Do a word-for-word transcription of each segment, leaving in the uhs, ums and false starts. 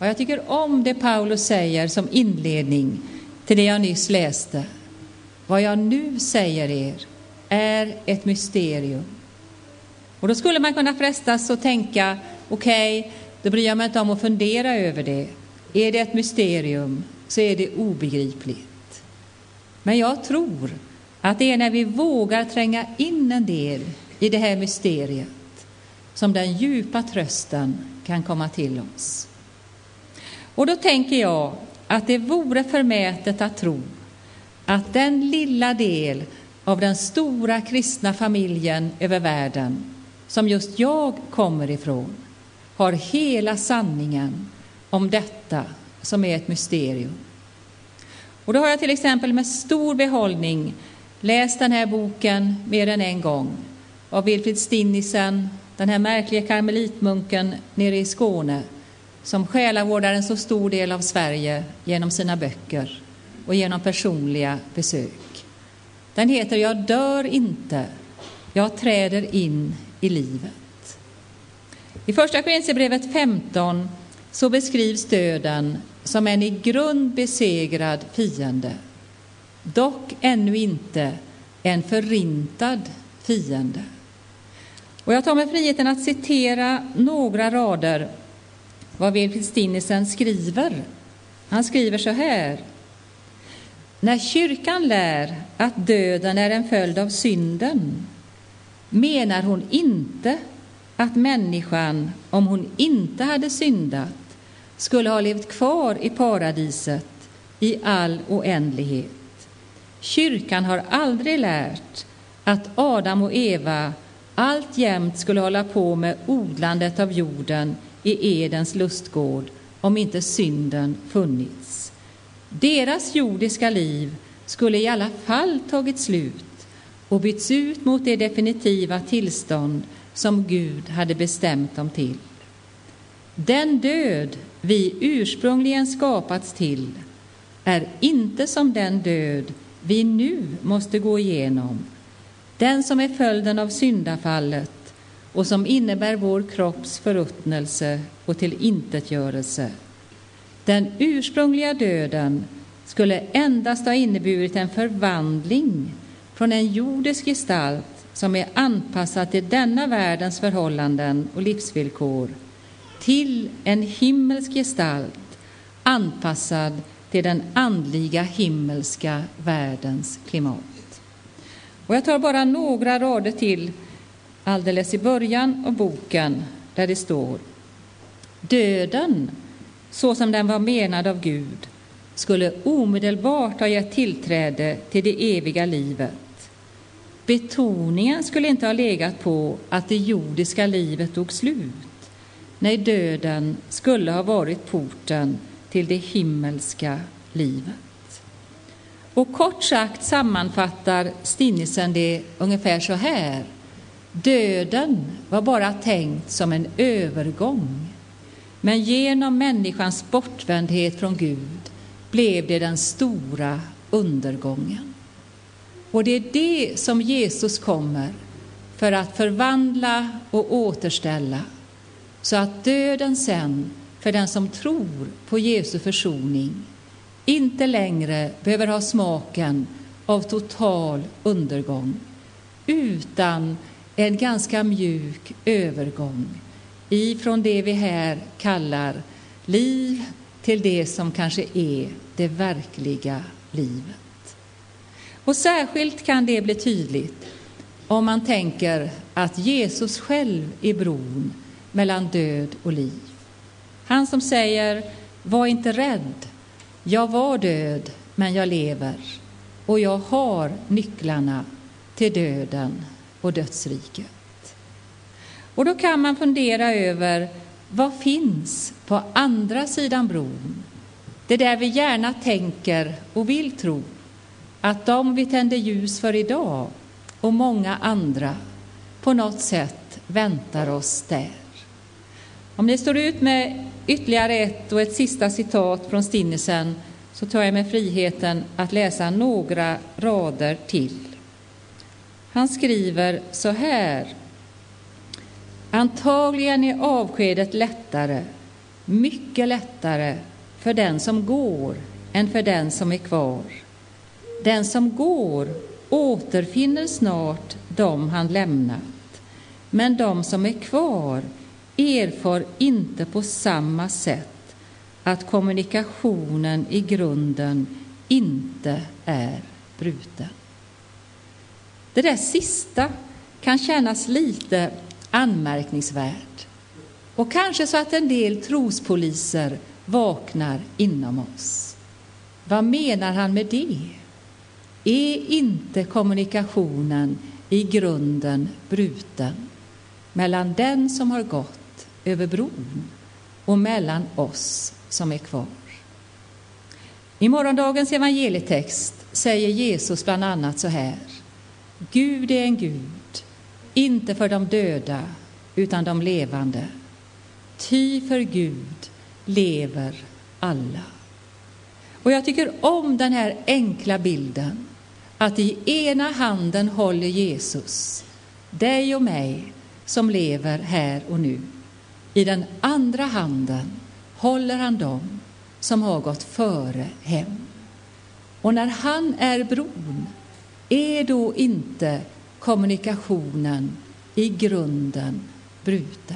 Och jag tycker om det Paulus säger som inledning till det jag nyss läste. Vad jag nu säger er är ett mysterium. Och då skulle man kunna frestas och tänka, okej, okay, då bryr jag mig inte om att fundera över det. Är det ett mysterium så är det obegripligt. Men jag tror att det är när vi vågar tränga in en del i det här mysteriet som den djupa trösten kan komma till oss. Och då tänker jag att det vore förmätet att tro att den lilla del av den stora kristna familjen över världen som just jag kommer ifrån har hela sanningen om detta som är ett mysterium. Och då har jag till exempel med stor behållning läst den här boken mer än en gång av Wilfrid Stinnisen, den här märkliga karmelitmunken nere i Skåne som själavårdar en så stor del av Sverige genom sina böcker och genom personliga besök. Den heter Jag dör inte, jag träder in i livet. I första Korinthierbrevet femton så beskrivs döden som en i grund besegrad fiende. Dock ännu inte en förintad fiende. Och jag tar mig friheten att citera några rader vad Wilfrid Stinnisen skriver. Han skriver så här: när kyrkan lär att döden är en följd av synden menar hon inte att människan, om hon inte hade syndat, skulle ha levt kvar i paradiset i all oändlighet. Kyrkan har aldrig lärt att Adam och Eva alltjämt skulle hålla på med odlandet av jorden i Edens lustgård om inte synden funnits. Deras jordiska liv skulle i alla fall tagit slut och bytts ut mot det definitiva tillstånd som Gud hade bestämt dem till. Den död vi ursprungligen skapats till är inte som den död vi nu måste gå igenom, den som är följden av syndafallet och som innebär vår kropps förruttnelse och tillintetgörelse. Den ursprungliga döden skulle endast ha inneburit en förvandling från en jordisk gestalt som är anpassad till denna världens förhållanden och livsvillkor till en himmelsk gestalt anpassad till den andliga himmelska världens klimat. Och jag tar bara några rader till alldeles i början av boken där det står: döden, så som den var menad av Gud, skulle omedelbart ha gett tillträde till det eviga livet. Betoningen skulle inte ha legat på att det jordiska livet tog slut. Nej, döden skulle ha varit porten till det himmelska livet. Och kort sagt sammanfattar Stinnisen det ungefär så här: döden var bara tänkt som en övergång, men genom människans bortvändhet från Gud blev det den stora undergången. Och det är det som Jesus kommer för att förvandla och återställa, så att döden sen för den som tror på Jesu försoning inte längre behöver ha smaken av total undergång, utan en ganska mjuk övergång ifrån det vi här kallar liv till det som kanske är det verkliga livet. Och särskilt kan det bli tydligt om man tänker att Jesus själv är bron mellan död och liv. Han som säger: var inte rädd, jag var död men jag lever, och jag har nycklarna till döden och dödsriket. Och då kan man fundera över vad finns på andra sidan bron. Det där vi gärna tänker och vill tro att de vi tänder ljus för idag och många andra på något sätt väntar oss där. Om ni står ut med ytterligare ett och ett sista citat från Stinnisen så tar jag mig friheten att läsa några rader till. Han skriver så här: antagligen är avskedet lättare mycket lättare för den som går än för den som är kvar. Den som går återfinner snart dem han lämnat, men de som är kvar erfar inte på samma sätt att kommunikationen i grunden inte är bruten. Det där sista kan kännas lite anmärkningsvärt, och kanske så att en del trospoliser vaknar inom oss. Vad menar han med det? Är inte kommunikationen i grunden bruten mellan den som har gått över bron och mellan oss som är kvar? I morgondagens evangelietext säger Jesus bland annat så här: Gud är en Gud, inte för de döda utan de levande. Ty för Gud lever alla. Och jag tycker om den här enkla bilden, att i ena handen håller Jesus dig och mig som lever här och nu. I den andra handen håller han dem som har gått före hem. Och när han är bron, är då inte kommunikationen i grunden bruten?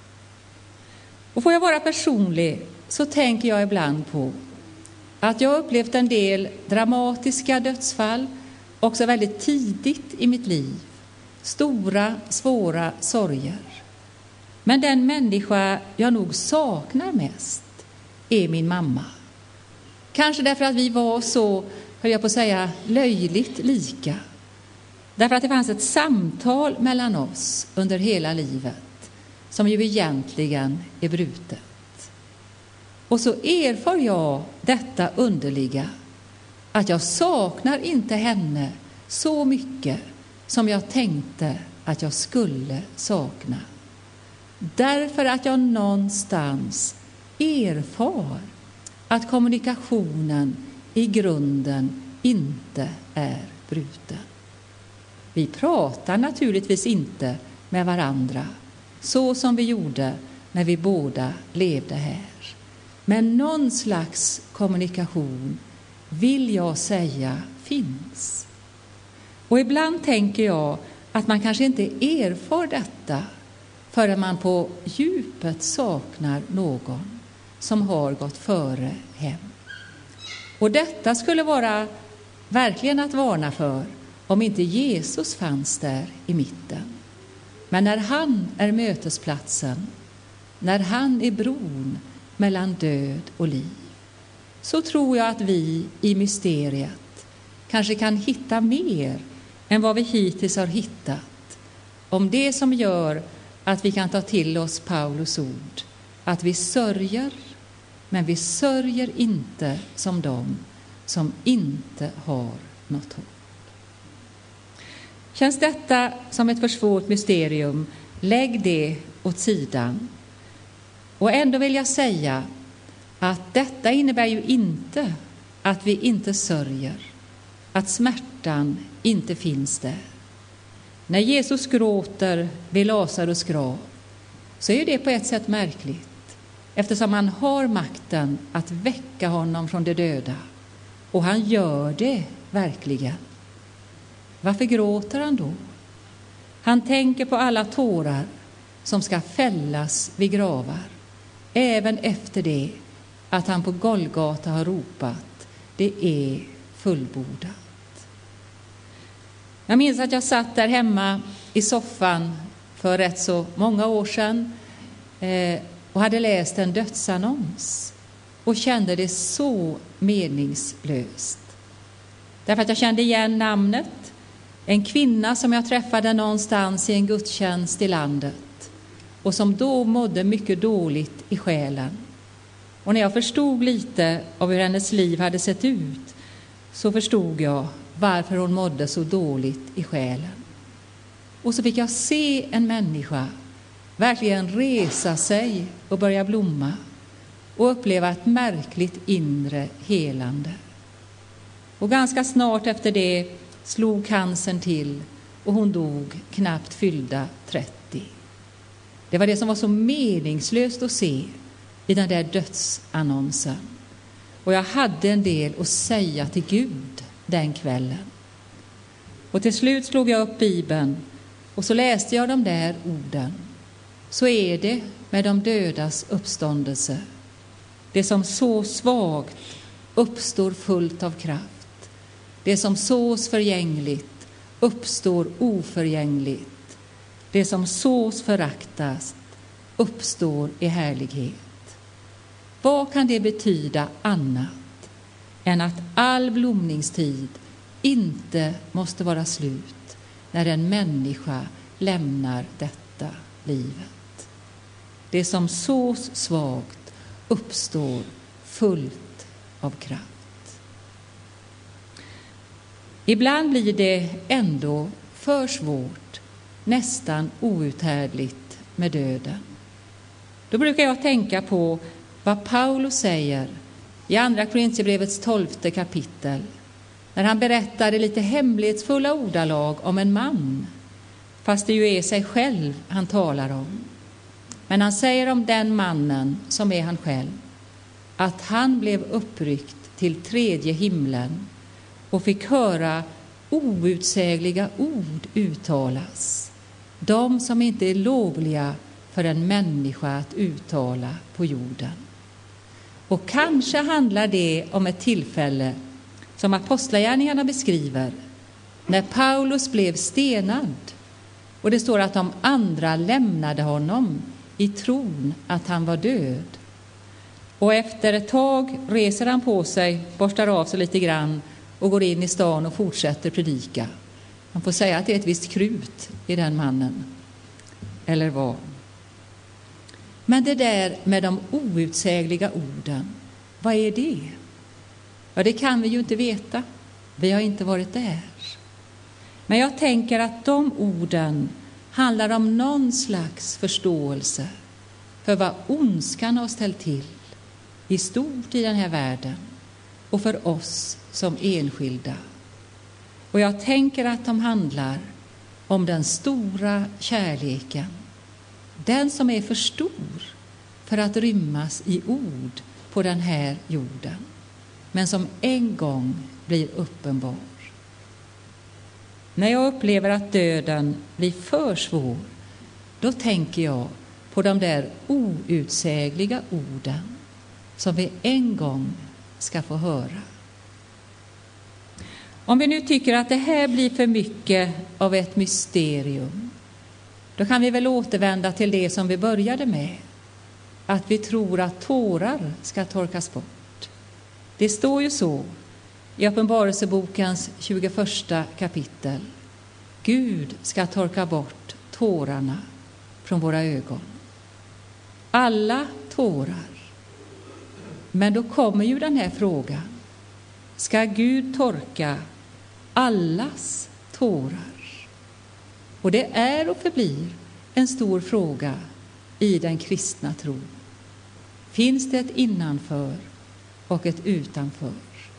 Och får jag vara personlig, så tänker jag ibland på att jag upplevt en del dramatiska dödsfall också väldigt tidigt i mitt liv. Stora, svåra sorger. Men den människa jag nog saknar mest är min mamma. Kanske därför att vi var så, höll jag på att säga, löjligt lika. Därför att det fanns ett samtal mellan oss under hela livet som ju egentligen är brutet. Och så erfar jag detta underliga, att jag saknar inte henne så mycket som jag tänkte att jag skulle sakna. Därför att jag någonstans erfar att kommunikationen i grunden inte är bruten. Vi pratar naturligtvis inte med varandra så som vi gjorde när vi båda levde här. Men någon slags kommunikation vill jag säga finns. Och ibland tänker jag att man kanske inte erfar detta förrän man på djupet saknar någon som har gått före hem. Och detta skulle vara verkligen att varna för om inte Jesus fanns där i mitten. Men när han är mötesplatsen, när han är bron mellan död och liv, så tror jag att vi i mysteriet kanske kan hitta mer än vad vi hittills har hittat om det som gör att vi kan ta till oss Paulus ord, att vi sörjer, men vi sörjer inte som de som inte har något hopp. Känns detta som ett för svårt mysterium, lägg det åt sidan. Och ändå vill jag säga att detta innebär ju inte att vi inte sörjer, att smärtan inte finns där. När Jesus gråter vid Lazarus grav, så är det på ett sätt märkligt, eftersom han har makten att väcka honom från de döda. Och han gör det verkligen. Varför gråter han då? Han tänker på alla tårar som ska fällas vid gravar, även efter det att han på Golgata har ropat: det är fullbordat. Jag minns att jag satt där hemma i soffan för rätt så många år sedan eh, och hade läst en dödsannons och kände det så meningslöst. Därför att jag kände igen namnet. En kvinna som jag träffade någonstans i en gudstjänst i landet och som då mådde mycket dåligt i själen. Och när jag förstod lite av hur hennes liv hade sett ut, så förstod jag varför hon mådde så dåligt i själen. Och så fick jag se en människa verkligen resa sig och börja blomma och uppleva ett märkligt inre helande. Och ganska snart efter det slog cancern till och hon dog knappt fyllda trettio. Det var det som var så meningslöst att se, i den där dödsannonsen. Och jag hade en del att säga till Gud den kvällen. Och till slut slog jag upp Bibeln och så läste jag de där orden. Så är det med de dödas uppståndelse. Det som så svagt uppstår fullt av kraft. Det som sås förgängligt uppstår oförgängligt. Det som sås föraktas uppstår i härlighet. Vad kan det betyda annat än att all blomningstid inte måste vara slut när en människa lämnar detta livet? Det som sås svagt uppstår fullt av kraft. Ibland blir det ändå för svårt, nästan outhärdligt med döden. Då brukar jag tänka på vad Paulus säger i andra Korintierbrevets tolfte kapitel, när han berättar i lite hemlighetsfulla ordalag om en man, fast det ju är sig själv han talar om. Men han säger om den mannen, som är han själv, att han blev uppryckt till tredje himlen och fick höra outsägliga ord uttalas, de som inte är lovliga för en människa att uttala på jorden. Och kanske handlar det om ett tillfälle som apostlagärningarna beskriver, när Paulus blev stenad och det står att de andra lämnade honom i tron att han var död. Och efter ett tag reser han på sig, borstar av sig lite grann och går in i stan och fortsätter predika. Man får säga att det är ett visst krut i den mannen. Eller vad? Men det där med de outsägliga orden, vad är det? Ja, det kan vi ju inte veta. Vi har inte varit där. Men jag tänker att de orden handlar om någon slags förståelse för vad ondskan har ställt till i stort i den här världen och för oss som enskilda. Och jag tänker att de handlar om den stora kärleken, den som är för stor för att rymmas i ord på den här jorden, men som en gång blir uppenbar. När jag upplever att döden blir för svår, då tänker jag på de där outsägliga orden som vi en gång ska få höra. Om vi nu tycker att det här blir för mycket av ett mysterium, då kan vi väl återvända till det som vi började med, att vi tror att tårar ska torkas bort. Det står ju så i Uppenbarelsebokens tjugoförsta kapitel. Gud ska torka bort tårarna från våra ögon. Alla tårar. Men då kommer ju den här frågan. Ska Gud torka allas tårar? Och det är och förblir en stor fråga i den kristna tron. Finns det ett innanför och ett utanför?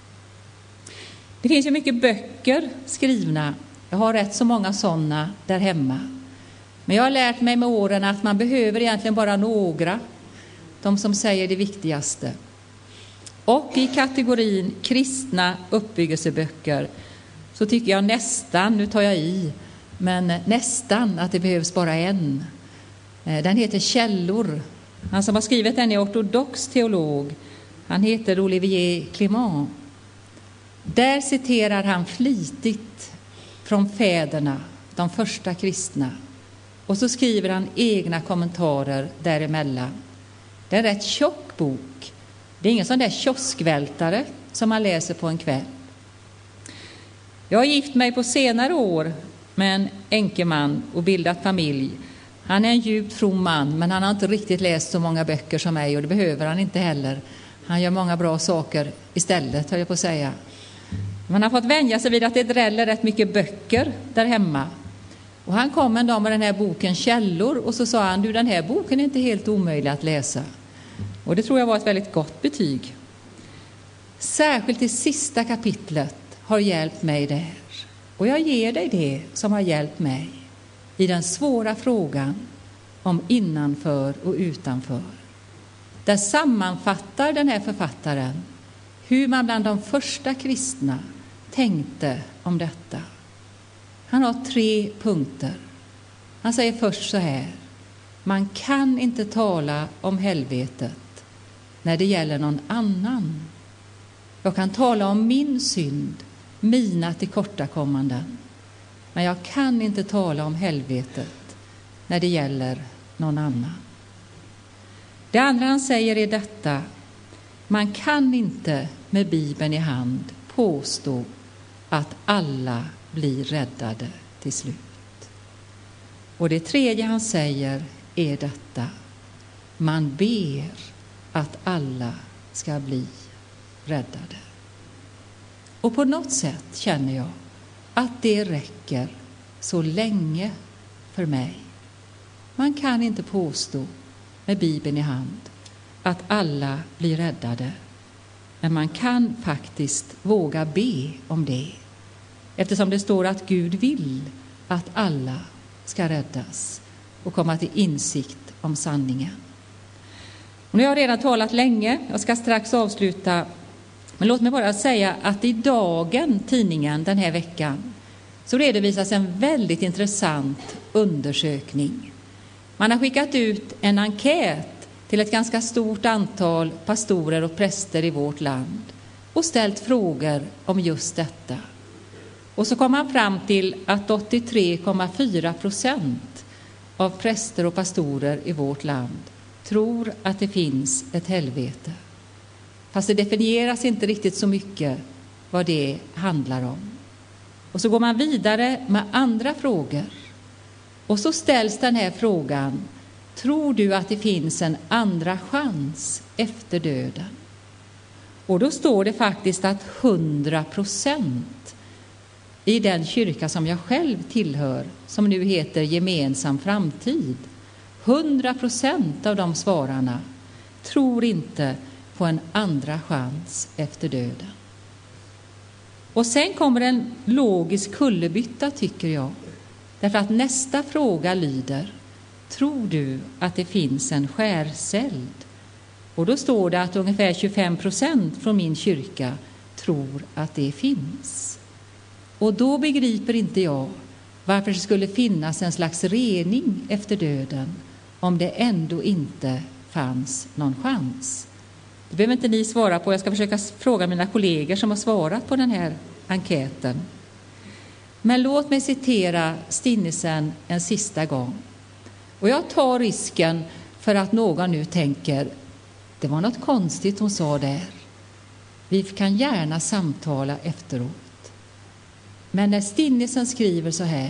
Det finns ju mycket böcker skrivna. Jag har rätt så många sådana där hemma. Men jag har lärt mig med åren att man behöver egentligen bara några. De som säger det viktigaste. Och i kategorin kristna uppbyggelseböcker så tycker jag nästan, nu tar jag i, men nästan att det behövs bara en. Den heter Källor. Han som har skrivit den är ortodox teolog. Han heter Olivier Clément. Där citerar han flitigt från fäderna, de första kristna. Och så skriver han egna kommentarer däremellan. Det är en rätt tjock bok. Det är ingen sån där kioskvältare som man läser på en kväll. Jag har gift mig på senare år med en enkeman och bildat familj. Han är en djupt from man, men han har inte riktigt läst så många böcker som mig, och det behöver han inte heller. Han gör många bra saker istället, höll jag på att säga. Man har fått vänja sig vid att det dräller rätt mycket böcker där hemma. Och han kom en dag med den här boken Källor, och så sa han, du, den här boken är inte helt omöjlig att läsa. Och det tror jag var ett väldigt gott betyg. Särskilt det sista kapitlet har hjälpt mig där. Och jag ger dig det som har hjälpt mig i den svåra frågan om innanför och utanför. Där sammanfattar den här författaren hur man bland de första kristna tänkte om detta. Han har tre punkter. Han säger först så här: man kan inte tala om helvetet när det gäller någon annan. Jag kan tala om min synd, mina tillkortakommanden, men jag kan inte tala om helvetet när det gäller någon annan. Det andra han säger är detta: man kan inte med Bibeln i hand påstå att alla blir räddade till slut. Och det tredje han säger är detta: man ber att alla ska bli räddade. Och på något sätt känner jag att det räcker så länge för mig. Man kan inte påstå med Bibeln i hand att alla blir räddade, men man kan faktiskt våga be om det, eftersom det står att Gud vill att alla ska räddas och komma till insikt om sanningen. Och nu har jag redan talat länge, jag ska strax avsluta, men låt mig bara säga att i Dagen, tidningen den här veckan, så redovisas en väldigt intressant undersökning. Man har skickat ut en enkät till ett ganska stort antal pastorer och präster i vårt land och ställt frågor om just detta. Och så kom man fram till att åttiotre komma fyra procent av präster och pastorer i vårt land tror att det finns ett helvete. Fast det definieras inte riktigt så mycket vad det handlar om. Och så går man vidare med andra frågor. Och så ställs den här frågan: tror du att det finns en andra chans efter döden? Och då står det faktiskt att hundra procent i den kyrka som jag själv tillhör, som nu heter Gemensam framtid, hundra procent av de svararna tror inte på en andra chans efter döden. Och sen kommer en logisk kullerbytta, tycker jag. Därför att nästa fråga lyder: tror du att det finns en skärseld? Och då står det att ungefär tjugofem procent från min kyrka tror att det finns. Och då begriper inte jag varför det skulle finnas en slags rening efter döden om det ändå inte fanns någon chans. Det behöver inte ni svara på. Jag ska försöka fråga mina kollegor som har svarat på den här enkäten. Men låt mig citera Stinnesen en sista gång. Och jag tar risken för att någon nu tänker: det var något konstigt hon sa där. Vi kan gärna samtala efteråt. Men när Stinnesen skriver så här: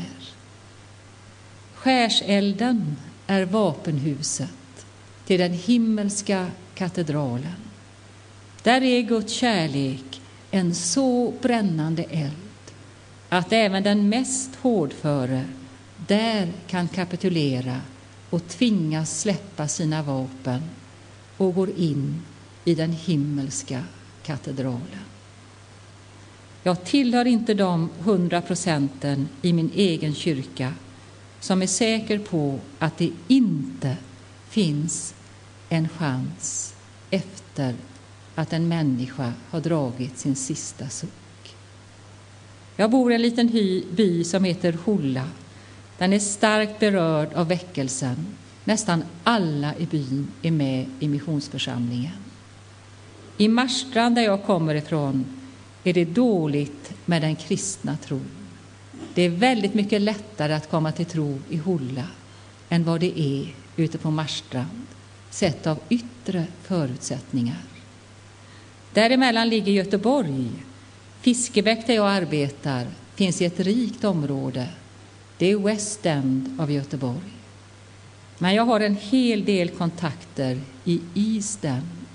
skärselden är vapenhuset till den himmelska katedralen. Där är Guds kärlek en så brännande eld att även den mest hårdföre där kan kapitulera och tvingas släppa sina vapen och går in i den himmelska katedralen. Jag tillhör inte de hundra procenten i min egen kyrka som är säker på att det inte finns en chans efter att en människa har dragit sin sista suck. Jag bor i en liten hy, by som heter Hulla. Den är starkt berörd av väckelsen. Nästan alla i byn är med i missionsförsamlingen. I Marstrand, där jag kommer ifrån, är det dåligt med den kristna tron. Det är väldigt mycket lättare att komma till tro i Hulla än vad det är ute på Marstrand, sett av yttre förutsättningar. Däremellan ligger Göteborg. Fiskebäck, där jag arbetar, finns i ett rikt område. Det är West End av Göteborg. Men jag har en hel del kontakter i East End.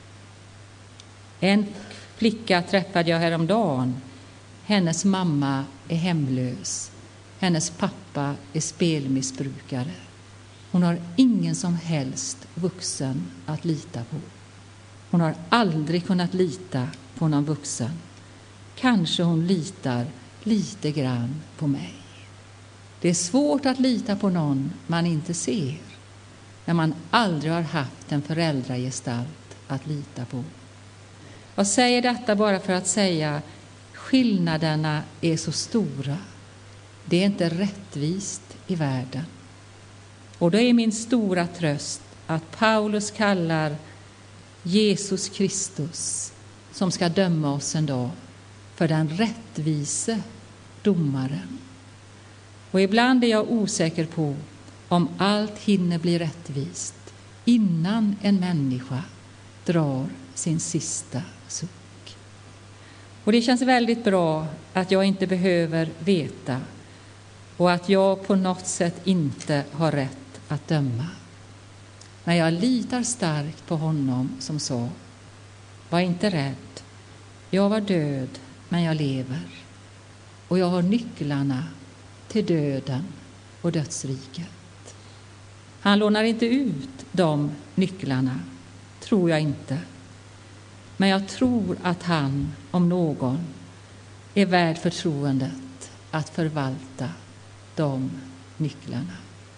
En flicka träffade jag häromdagen. Hennes mamma är hemlös. Hennes pappa är spelmissbrukare. Hon har ingen som helst vuxen att lita på. Hon har aldrig kunnat lita på någon vuxen. Kanske hon litar lite grann på mig. Det är svårt att lita på någon man inte ser. när man aldrig har haft en föräldragestalt att lita på. Jag säger detta bara för att säga skillnaderna är så stora. Det är inte rättvist i världen. Och då är min stora tröst att Paulus kallar Jesus Kristus, som ska döma oss en dag, för den rättvise domaren. Och ibland är jag osäker på om allt hinner bli rättvist innan en människa drar sin sista suck. Och det känns väldigt bra att jag inte behöver veta och att jag på något sätt inte har rätt att döma. Men jag litar starkt på honom som sa: var inte rädd, jag var död men jag lever, och jag har nycklarna till döden och dödsriket. Han lånar inte ut de nycklarna, tror jag inte. Men jag tror att han, om någon, är värd förtroendet att förvalta de nycklarna.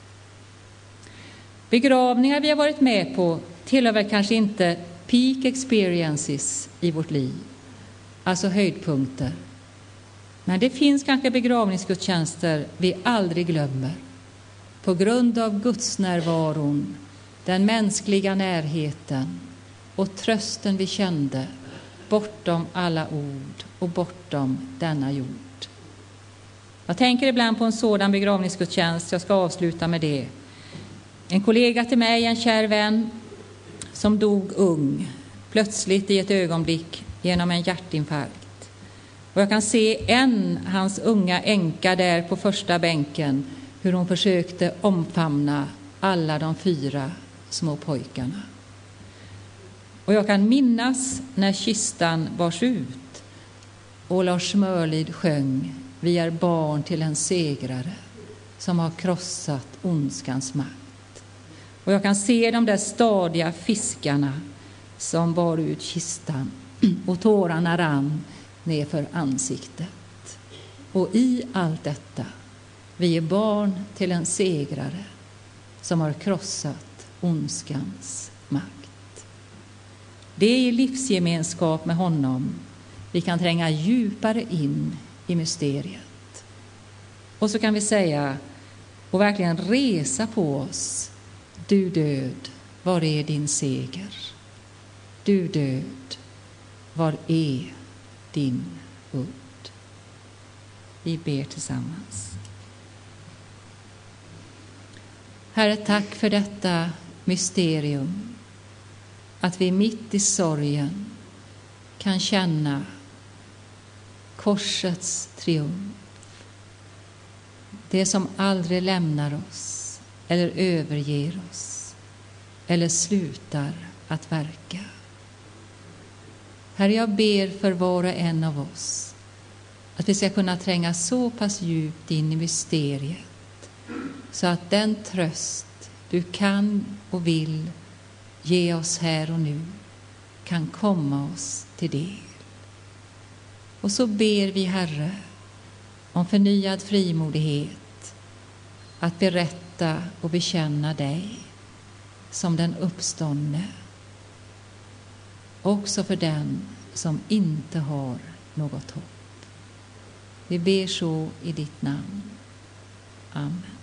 Begravningar vi har varit med på tillhör väl kanske inte peak experiences i vårt liv, alltså höjdpunkter. Men det finns kanske begravningsgudstjänster vi aldrig glömmer på grund av Guds närvaron, den mänskliga närheten och trösten vi kände bortom alla ord och bortom denna jord. Jag tänker ibland på en sådan begravningsgudstjänst, jag ska avsluta med det. En kollega till mig, en kär vän, som dog ung, plötsligt i ett ögonblick genom en hjärtinfarkt. Och jag kan se en, hans unga änka där på första bänken, hur hon försökte omfamna alla de fyra små pojkarna. Och jag kan minnas när kistan bars ut och Lars Mörlid sjöng: vi är barn till en segrare som har krossat ondskans makt. Och jag kan se de där stadiga fiskarna som bar ut kistan och tårarna rann ner för ansiktet. Och i allt detta, vi är barn till en segrare som har krossat ondskans makt. Det är i livsgemenskap med honom vi kan tränga djupare in i mysteriet. Och så kan vi säga och verkligen resa på oss: du död, var är din seger? Du död, var är din udd? Vi ber tillsammans. Herre, tack för detta mysterium, att vi mitt i sorgen kan känna korsets triumf. Det som aldrig lämnar oss eller överger oss eller slutar att verka. Herre, jag ber för var och en av oss att vi ska kunna tränga så pass djupt in i mysteriet så att den tröst du kan och vill ge oss här och nu kan komma oss till del. Och så ber vi, Herre, om förnyad frimodighet att berätta och bekänna dig som den uppståndne, också för den som inte har något hopp. Vi ber så i ditt namn. Amen.